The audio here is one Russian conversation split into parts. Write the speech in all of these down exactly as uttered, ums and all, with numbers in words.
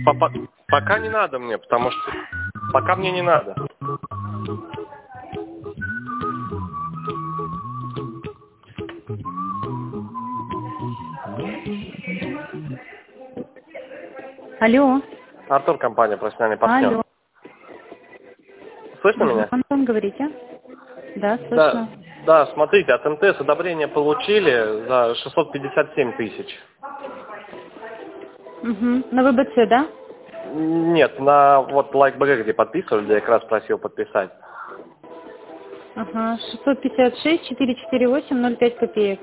По- Пока не надо мне, потому что пока мне не надо. Алло. Артур, компания «Профессиональный партнер». Алло. Слышно меня? Антон, говорите? Да, Да, слышно. да, смотрите, от МТС одобрение получили за шестьсот пятьдесят семь тысяч. Угу. На ВБЦ, да? Нет, на вот лайк.бг, где подписывали, я как раз просил подписать. Ага, шестьсот пятьдесят шесть четыреста четырьдесят восемь ноль пять копеек.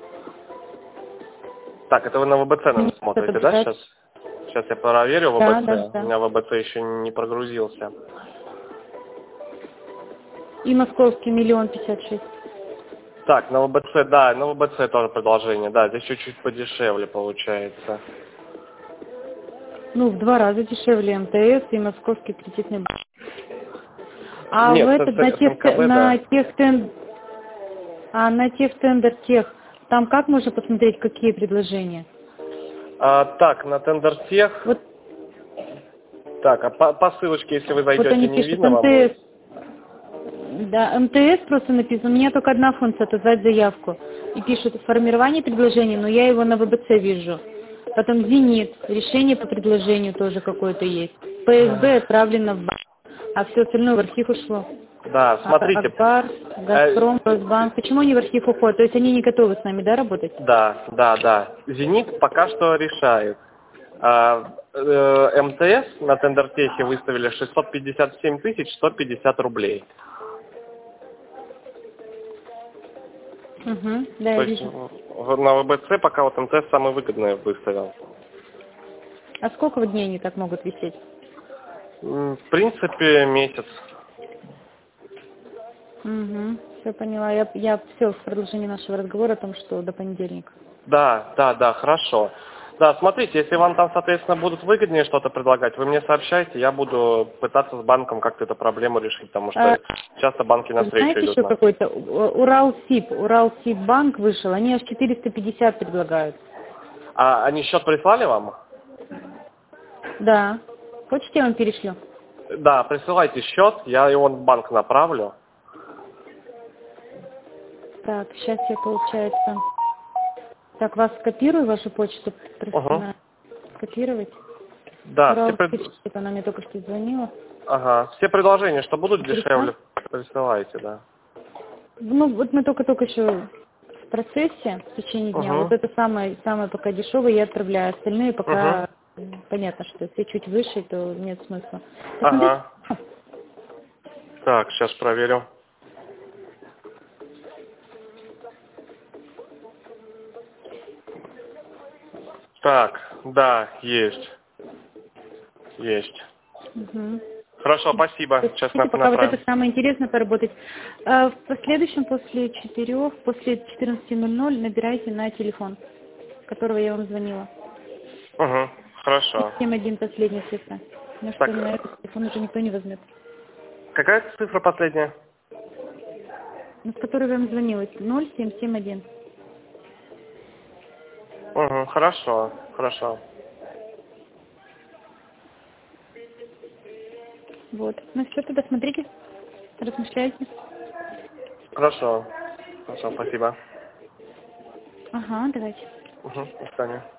Так, это вы на ВБЦ, наверное, Мне смотрите, это да, писать? сейчас? Сейчас я проверю Да, ВБЦ. да, У да. меня ВБЦ еще не прогрузился. И московский миллион пятьдесят шесть. Так, на ВБЦ, да, на ВБЦ тоже продолжение, да, здесь чуть-чуть подешевле получается. Ну, в два раза дешевле МТС и московский кредитный банк. А в Нет, с, этот, на с- с тех, МКБ, на да. тех тен... а на тех тендер тех, там как можно посмотреть, какие предложения? А, так, на тендертех, Вот, так, а по, по ссылочке, если вы вот зайдете, они не пишут видно вам будет? МТС. Да, МТС просто написано. У меня только одна функция — отозвать заявку. И пишут формирование предложения, но я его на ВБЦ вижу. Потом Зенит, решение по предложению тоже какое-то есть. ПСБ отправлено в банк, а все остальное в архив ушло. Да, А- смотрите, Акбар, э, Газпром, Росбанк. Почему они в архив уходят? То есть они не готовы с нами, да, работать? да, да, да. Зенит пока что решает. А, э, МТС на тендертехе выставили шестьсот пятьдесят семь тысяч сто пятьдесят рублей. Угу, да, То я есть вижу. в- на ВБЦ пока вот МТС самый выгодный выставил. А сколько дней они так могут висеть? М, В принципе, месяц. Угу, все поняла. Я, я все в продолжении нашего разговора о том, что до понедельника. Да, да, да, хорошо. Да, смотрите, если вам там, соответственно, будут выгоднее что-то предлагать, вы мне сообщайте, я буду пытаться с банком как-то эту проблему решить, потому А, что часто банки навстречу знаете, идут еще нам. какой-то У- Уралсиб, Уралсиббанк вышел, они аж четыреста пятьдесят предлагают. А они счет прислали вам? Да. Хочете, я вам перешлю? Да, присылайте счет, я его в банк направлю. Так, сейчас я, получается... Так, вас скопирую, вашу почту, Угу. профессионально. Скопировать. Да, все, пред... Уралсиб, она мне только что звонила. ага. Все предложения, что будут Переслать? дешевле, присылайте, да. Ну, вот мы только-только еще в процессе в течение дня. Вот Угу. это самое, самое пока дешевое я отправляю. Остальные Угу. пока м, понятно, что если чуть выше, то нет смысла. Посмотрите. Ага. Так, сейчас проверю. Так, да, есть. Есть. Угу. Хорошо, спасибо. Сейчас Хотите, нап- пока вот направим. это самое интересное поработать. А в последующем, после четырех, после четырнадцати ноль ноль набирайте на телефон, с которого я вам звонила. Угу. Хорошо. семь один последняя цифра. Потому что Так, на этот телефон уже никто не возьмет. какая цифра последняя? Ну, с которой я вам звонила, ноль семь семь один. Угу. Хорошо, хорошо. Вот. Ну все, тогда смотрите, размышляйте. Хорошо. Хорошо, спасибо. Ага, давайте. Угу. До свидания.